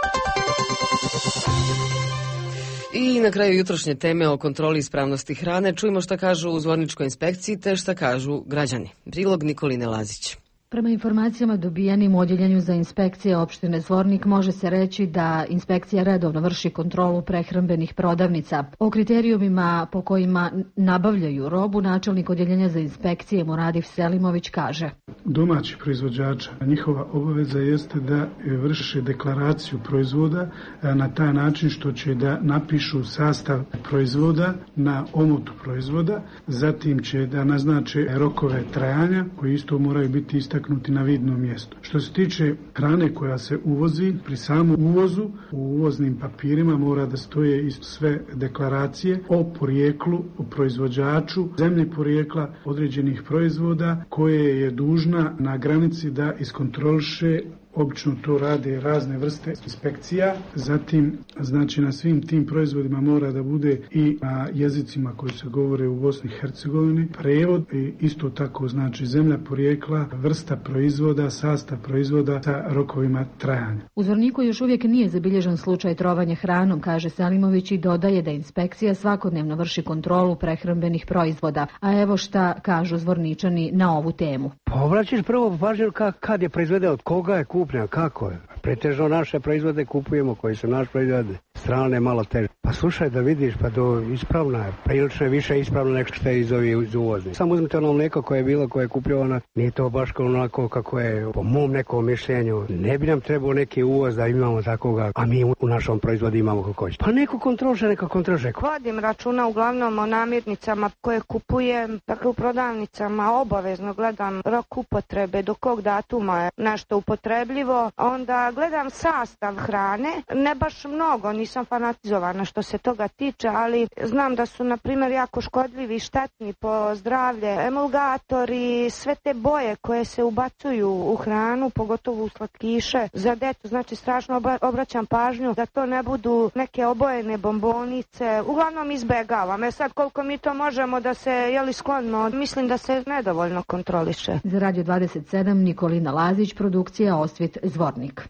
I na kraju jutrošnje teme o kontroli ispravnosti hrane čujemo šta kažu u Zvorničkoj inspekciji te šta kažu građani. Prilog Nikoline Lazić. Prema informacijama dobijenim u odjeljenju za inspekcije opštine Zvornik može se reći da inspekcija redovno vrši kontrolu prehrambenih prodavnica. O kriterijumima po kojima nabavljaju robu načelnik odjeljenja za inspekcije Muradif Selimović kaže: Domaći proizvođača, njihova obaveza jeste da vrše deklaraciju proizvoda na taj način što će da napišu sastav proizvoda na omotu proizvoda, zatim će da naznače rokove trajanja koji isto moraju biti istaknuti na vidnom mjestu. Što se tiče hrane koja se uvozi, pri samom uvozu u uvoznim papirima mora da stoje sve deklaracije o porijeklu, o proizvođaču, zemlji porijekla određenih proizvoda koje je dužna na granici da iskontroliše. Obično to rade razne vrste inspekcija, zatim znači na svim tim proizvodima mora da bude i na jezicima koji se govore u Bosni i Hercegovini prevod i isto tako znači zemlja porijekla, vrsta proizvoda, sastav proizvoda sa rokovima trajanja. U Zvorniku još uvijek nije zabilježen slučaj trovanja hranom, kaže Selimović i dodaje da inspekcija svakodnevno vrši kontrolu prehrambenih proizvoda. A evo šta kažu Zvorničani na ovu temu. Obraćaš prvo pažnju kad je proizveden, od koga je kupljen, kako je. Pretežno naše proizvode kupujemo koji su naš proizvode. Strane malo teže. Pa slušaj da vidiš, pa do ispravna je. Prilično više ispravno nego što je iz uvozni. Samo uzmite ono mlijeko koje je bilo, koje je kupljovano, nije to baš onako kako je po mom nekom mišljenju. Ne bi nam trebao neki uvoz da imamo takoga, a mi u našom proizvodu imamo kako hoće. Pa neka kontrolše. Vodim računa uglavnom o namirnicama koje kupujem, dakle u prodavnicama obavezno gledam rok upotrebe, do kog datuma je nešto upotrebljivo, onda gledam sastav hrane, ne baš mnogo, nisam fanatizovana što se toga tiče, ali znam da su na primjer jako škodljivi i štetni po zdravlje emulgatori, sve te boje koje se ubacuju u hranu, pogotovo u slatkiše za djecu, znači strašno obraćam pažnju da to ne budu neke obojene bombonice, uglavnom izbegavam. Sad koliko mi to možemo da se sklonimo, mislim da se nedovoljno kontroliše. Za Radio 27 Nikolina Lazić, produkcija Osvit Zvornik.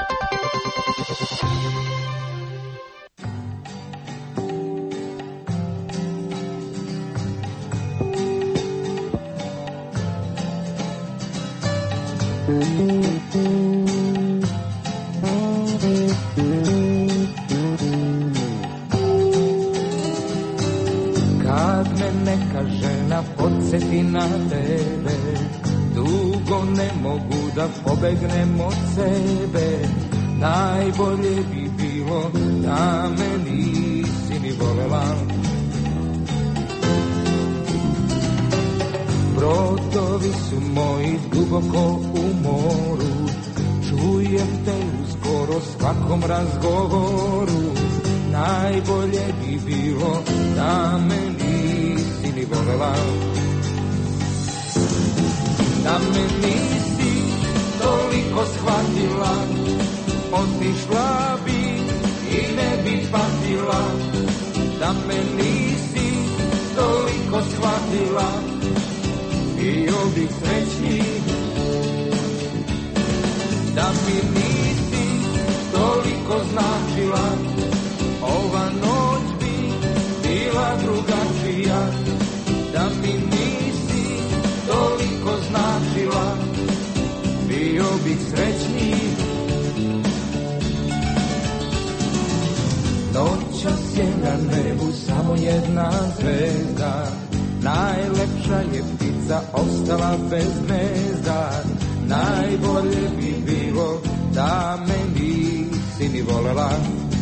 Kad me neka žena podsjeti na tebe, dugo ne mogu da pobegnem od sebe. Najbolje bi bilo da me nisi ni volela. Brodovi su moji duboko u moru, čujem te u skoro svakom razgovoru. Najbolje bi bilo da me nisi ni volela. Da me nisi toliko shvatila, otišla bi i ne bi patila. Da me nisi toliko shvatila, bio bih srećniji da mi nisi toliko značila, ova noć bi bila drugačija, da mi nisi toliko značila, bio bih srećniji. Noćas je na nebu samo jedna zvezda, najlepša je ptica ostala bez gnezda, najbolje bi bilo da me nisi ni volela.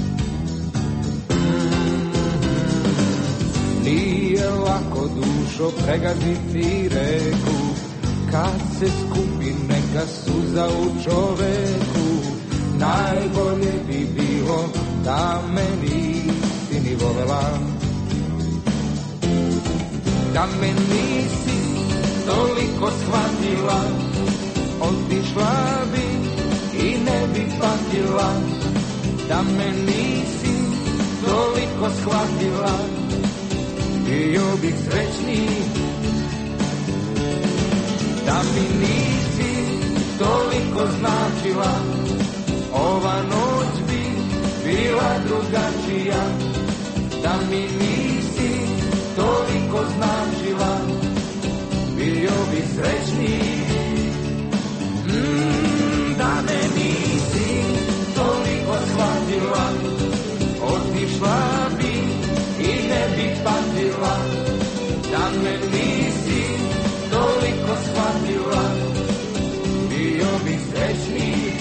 Nije lako dušo pregaziti reku, kad se skupi neka suza u čoveku, najbolje bi bilo da me nisi ni volela. Da me nisi toliko shvatila, otišla bi i ne bi patila. Da me nisi toliko shvatila, bio bih srećniji. Da mi nisi toliko značila, ova noć bi bila drugačija. Da mi nisi toliko značila, bio bih srećniji. Da me nisi toliko shvatila, otišla bi i ne bi patila. Da me nisi toliko shvatila, bio bih srećniji.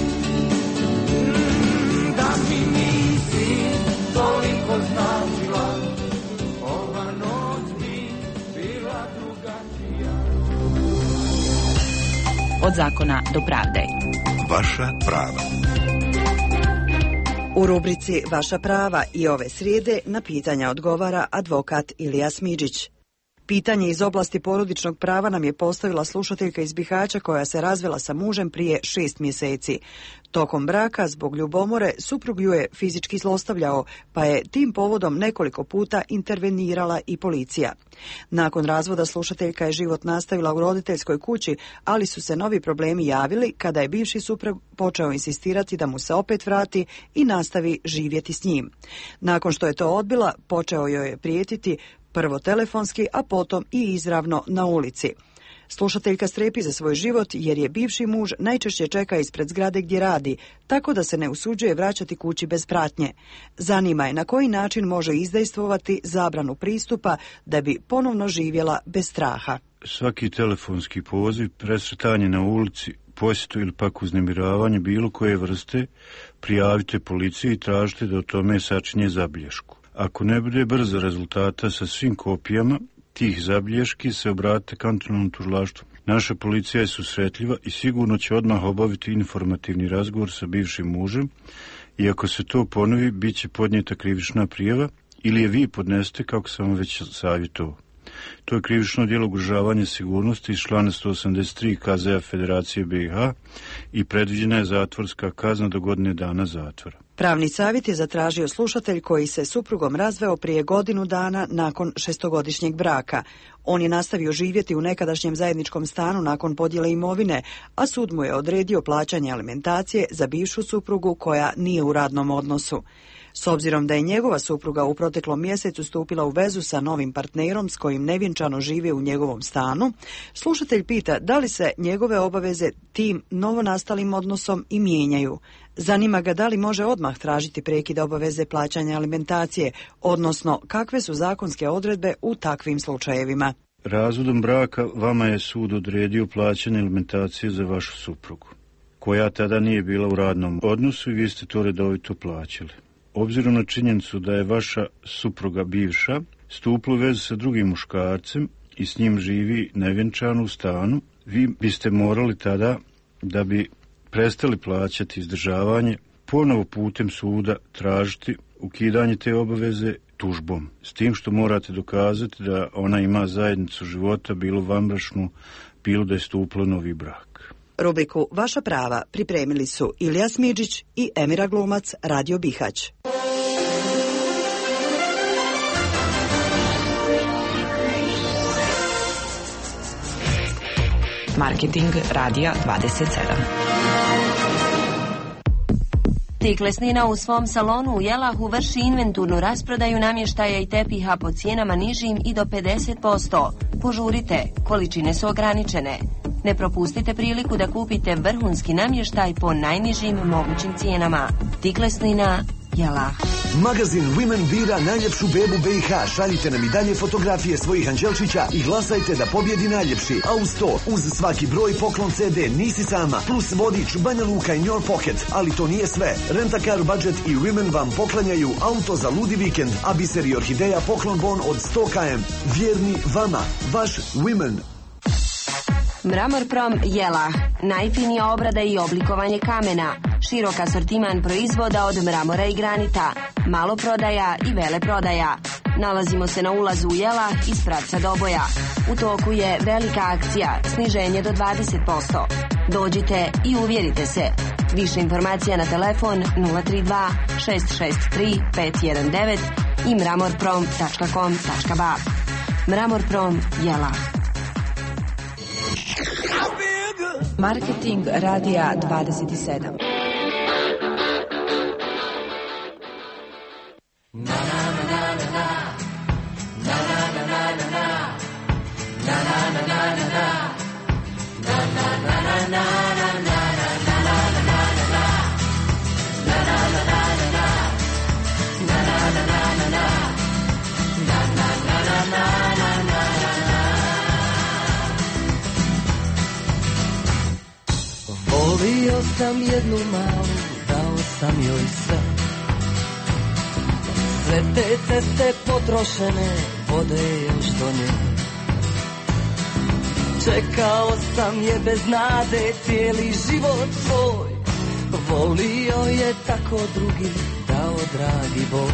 Da mi nisi toliko značila, ova noć bi bila drugačija. Od zakona do pravde. Vaša prava. U rubrici Vaša prava i ove srijede na pitanja odgovara advokat Ilija Smidžić. Pitanje iz oblasti porodičnog prava nam je postavila slušateljka iz Bihaća koja se razvela sa mužem prije 6 mjeseci. Tokom braka, zbog ljubomore, suprug ju je fizički zlostavljao, pa je tim povodom nekoliko puta intervenirala i policija. Nakon razvoda slušateljka je život nastavila u roditeljskoj kući, ali su se novi problemi javili kada je bivši suprug počeo insistirati da mu se opet vrati i nastavi živjeti s njim. Nakon što je to odbila, počeo joj je prijetiti prvo telefonski, a potom i izravno na ulici. Slušateljka strepi za svoj život jer je bivši muž najčešće čeka ispred zgrade gdje radi, tako da se ne usuđuje vraćati kući bez pratnje. Zanima je na koji način može izdejstvovati zabranu pristupa da bi ponovno živjela bez straha. Svaki telefonski poziv, presretanje na ulici, posjetu ili pak uznemiravanje bilo koje vrste, prijavite policiji i tražite da o tome sačinje zabilješku. Ako ne bude brzo rezultata sa svim kopijama tih zabilješki, se obratite kantonalnom tužilaštvu. Naša policija je susretljiva i sigurno će odmah obaviti informativni razgovor sa bivšim mužem i ako se to ponovi, bit će podnijeta krivična prijava ili je vi podnesete kako sam vam već savjetovao. To je krivično djelo ugrožavanja sigurnosti iz člana 183 KZ-a Federacije BiH i predviđena je zatvorska kazna do godine dana zatvora. Pravni savjet je zatražio slušatelj koji se suprugom razveo prije godinu dana nakon 6-godišnjeg braka. On je nastavio živjeti u nekadašnjem zajedničkom stanu nakon podjele imovine, a sud mu je odredio plaćanje alimentacije za bivšu suprugu koja nije u radnom odnosu. S obzirom da je njegova supruga u proteklom mjesecu stupila u vezu sa novim partnerom s kojim nevjenčano žive u njegovom stanu, slušatelj pita da li se njegove obaveze tim novonastalim odnosom i mijenjaju. Zanima ga da li može odmah tražiti prekid obaveze plaćanja alimentacije, odnosno kakve su zakonske odredbe u takvim slučajevima. Razvodom braka vama je sud odredio plaćanje alimentacije za vašu suprugu, koja tada nije bila u radnom odnosu i vi ste to redovito plaćali. Obzirom na činjenicu da je vaša supruga bivša stupila u vezu sa drugim muškarcem i s njim živi nevjenčano u stanu, vi biste morali tada, da bi prestali plaćati izdržavanje, ponovo putem suda tražiti ukidanje te obaveze tužbom. S tim što morate dokazati da ona ima zajednicu života, bilo vanbračnu, bilo da je stupila novi brak. Rubriku Vaša prava pripremili su Ilija Smidžić i Emira Glumac, Radio Bihać. Marketing Radija 27. Tiklesnina u svom salonu u Jelahu vrši inventurnu rasprodaju namještaja i tepiha po cijenama nižim i do 50%. Požurite, količine su ograničene. Ne propustite priliku da kupite vrhunski namještaj po najnižim mogućim cijenama. Tiklesnina, Jelah. Magazin Women bira najljepšu bebu BiH. Šaljite nam i dalje fotografije svojih anđelčića i glasajte da pobjedi najljepši. A uz to, uz svaki broj poklon CD Nisi sama, plus vodič Banja Luka in Your Pocket. Ali to nije sve. Rent-a-car budget i Women vam poklanjaju auto za ludi vikend, a Biser i Orhideja poklon bon od 100 km. Vjerni vama, vaš Women. Mramorprom Jelah. Najfinija obrada i oblikovanje kamena. Širok asortiman proizvoda od mramora i granita. Maloprodaja i veleprodaja. Nalazimo se na ulazu u Jelah iz pravca Doboja. U toku je velika akcija, sniženje do 20%. Dođite i uvjerite se. Više informacija na telefon 032 663 519 i mramorprom.com.ba. Mramorprom Jelah. Marketing Radija 27. Volio sam jednu malu, dao sam joj sve. Sve te ceste potrošene, vode još do nje. Čekao sam je bez nade cijeli život svoj. Volio je tako drugi, dao dragi Bog.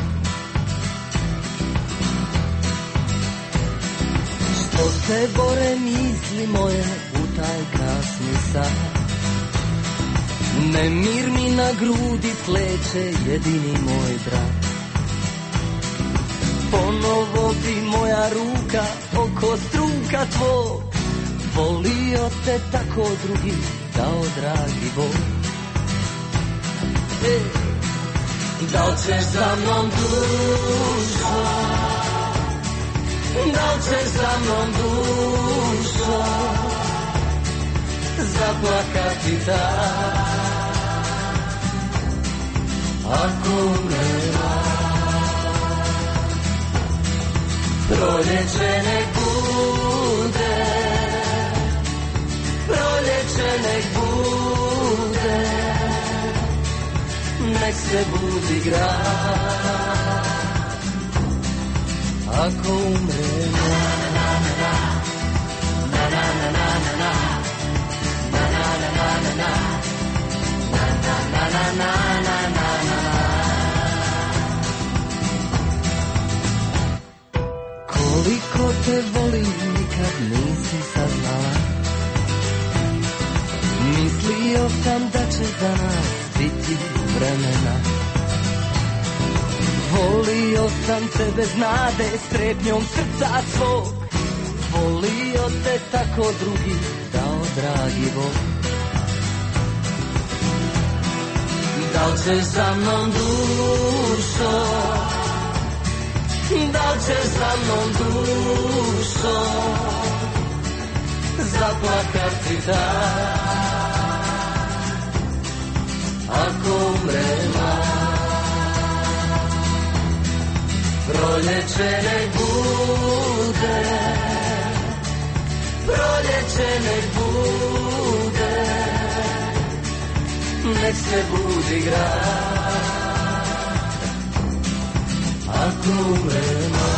Što se bore misli moje u taj krasni san. Nemir mi na grudi pleće, jedini moj brat. Ponovo bi moja ruka oko struka tvog. Volio te tako drugi, dao dragi Bog. Da li ćeš za mnom dušo, da li ćeš za mnom dušo zaplakati dan ako umrela. Proljeće nek bude, proljeće nek bude, nek se budi grad ako umrela. Koliko te volim nikad nisi saznala. Mislio sam da će za nas biti vremena. Volio sam te bez nade, strepnjom srca svog. Volio te tako drugi, dao dragi Bog. Da li ćeš za mnom dušo, da li ćeš za mnom dušo zaplakati dan ako umrema. Proljeće nek bude, proljeće nek bude, nek se budi grad ako umrema.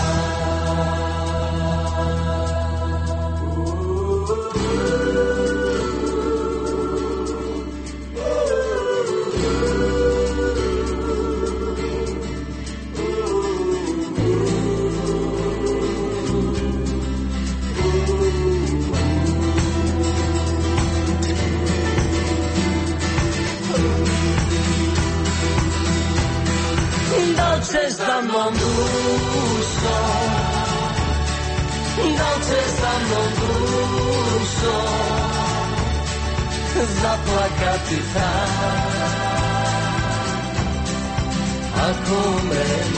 Da li ćeš za mnom dušo, da li ćeš za mnom dušo zaplakati sam. Ako umrem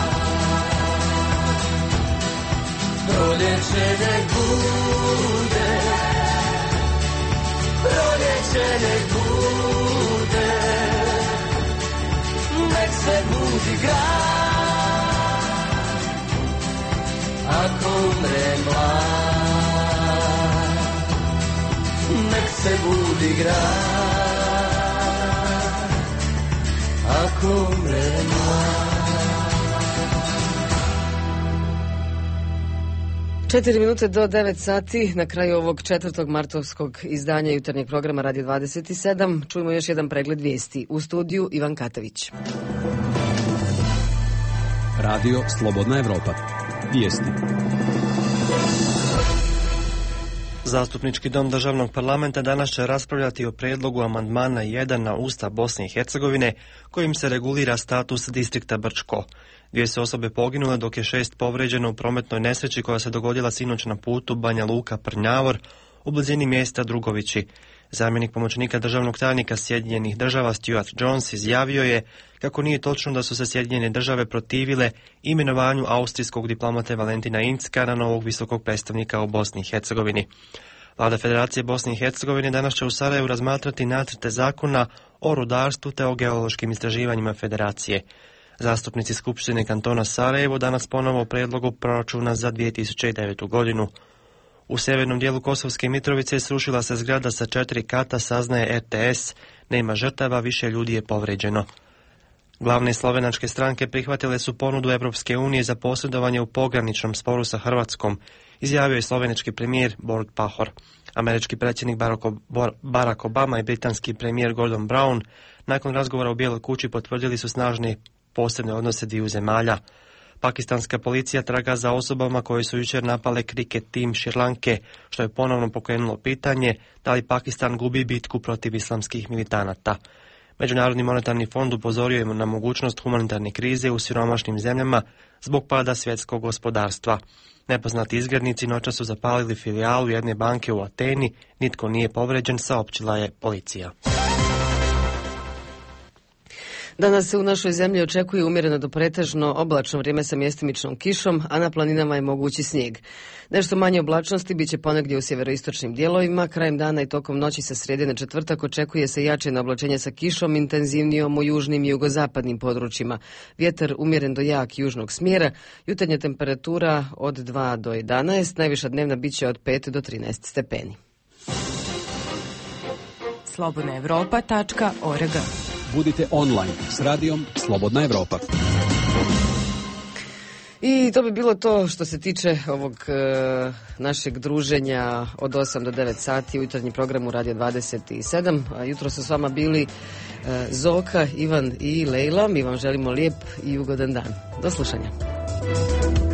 proljeće nek bude, proljeće nek bude, nek se budi grad. Ako umrem mlad, nek se budi grad. Ako umrem mlad. 4 minute do 9 sati na kraju ovog 4. martovskog izdanja jutarnjeg programa Radio 27. Čujemo još jedan pregled vijesti. U studiju Ivan Katavić. Radio Slobodna Evropa. Vijesti. Zastupnički dom državnog parlamenta danas će raspravljati o prijedlogu amandmana 1 na Ustav Bosne i Hercegovine kojim se regulira status distrikta Brčko. 2 su osobe poginule dok je 6 povređeno u prometnoj nesreći koja se dogodila sinoć na putu Banja Luka-Prnjavor u blizini mjesta Drugovići. Zamjenik pomoćnika državnog tajnika Sjedinjenih država Stuart Jones izjavio je kako nije točno da su se Sjedinjene države protivile imenovanju austrijskog diplomate Valentina Incka na novog visokog predstavnika u Bosni i Hercegovini. Vlada Federacije Bosne i Hercegovine danas će u Sarajevu razmatrati nacrte zakona o rudarstvu te o geološkim istraživanjima Federacije. Zastupnici Skupštine kantona Sarajevo danas ponovo o prijedlogu proračuna za 2009. godinu. U sjevernom dijelu Kosovske Mitrovice srušila se zgrada sa 4 kata, saznaje RTS. Nema žrtava, više ljudi je povređeno. Glavne slovenačke stranke prihvatile su ponudu Europske unije za posredovanje u pograničnom sporu sa Hrvatskom, izjavio je slovenački premijer Borut Pahor. Američki predsjednik Barack Obama i britanski premijer Gordon Brown nakon razgovora u Bijeloj kući potvrdili su snažne posebne odnose dviju zemalja. Pakistanska policija traga za osobama koje su jučer napale kriket tim Šrilanke, što je ponovno pokrenulo pitanje da li Pakistan gubi bitku protiv islamskih militanata. Međunarodni monetarni fond upozorio je na mogućnost humanitarne krize u siromašnim zemljama zbog pada svjetskog gospodarstva. Nepoznati izgrednici noćas su zapalili filijalu jedne banke u Ateni, nitko nije povređen, saopćila je policija. Danas se u našoj zemlji očekuje umjereno do pretežno oblačno vrijeme sa mjestimičnom kišom, a na planinama je mogući snijeg. Nešto manje oblačnosti bit će ponegdje u sjeveroistočnim dijelovima. Krajem dana i tokom noći sa srijede na četvrtak očekuje se jače oblačenje sa kišom, intenzivnijom u južnim i jugozapadnim područjima. Vjetar umjeren do jak južnog smjera, jutarnja temperatura od 2 do 11, najviša dnevna bit će od 5 do 13 stepeni. slobodnaevropa.org. Budite online s radijom Slobodna Evropa. I to bi bilo to što se tiče ovog našeg druženja od 8 do 9 sati u jutarnjem programu Radio 27. Jutro su s vama bili Zoka, Ivan i Lejla. Mi vam želimo lijep i ugodan dan. Do slušanja.